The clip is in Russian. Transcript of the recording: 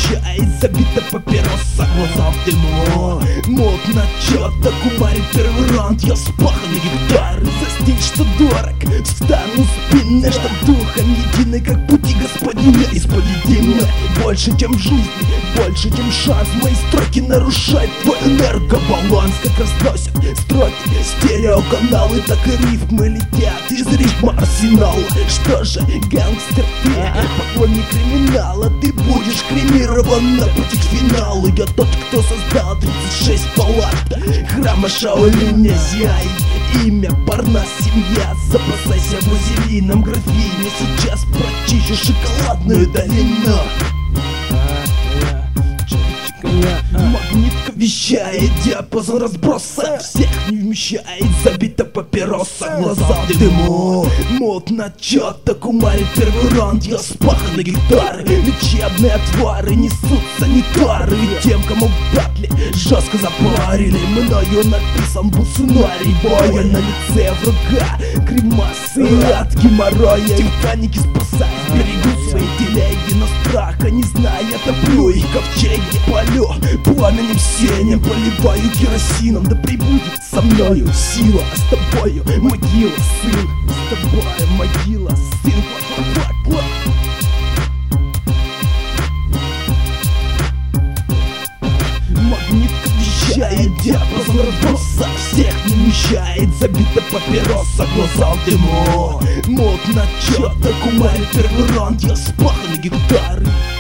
вмещает, забита папироса, глаза в дыму. Модно чё-то кумарит первый раунд, я вспаханный гектары за стиль, что дорог. Встану спинной, чтоб духом единый, как пути господина из-под единой. Больше, чем жизнь, больше, чем шанс. Мои строки нарушают твой энергобаланс, как разносят строки стереоканалы, так и рифмы летят из ритма арсенала. Что же, гангстер ты, поклонник криминала, ты будешь кремирован на пути к финалу. Я тот, кто создал 36 палат храма Шаолиня Зяй. Имя, Парнас, семья, запасайся вазелином, графиня. Сейчас прочищу шоколадную долину. Магнитка вещает, диапазон разброса всех не вмещает, забита папироса, глаза в дыму. Модно чё-то кумарит первый раунд, я вспаханы гектары. Лечебные отвары несут санитары, и тем, кому в батле жестко запарили. Мною написан был сценарий боя, на лице врага гримасы от геморроя. И в панике спасаясь, берегу свои телеги, но страха не зная, топлю их ковчеги. Палю пламенем сенем, поливаю керосином. Да прибудет со мною сила, а с тобою могила, сын. С тобой могила, сын. Магнитка вещает, диапазон разброса всех не вмещает, забита папироса, глаза в дыму. Модно чё-то кумарит первый раунд, я вспаханный гектары.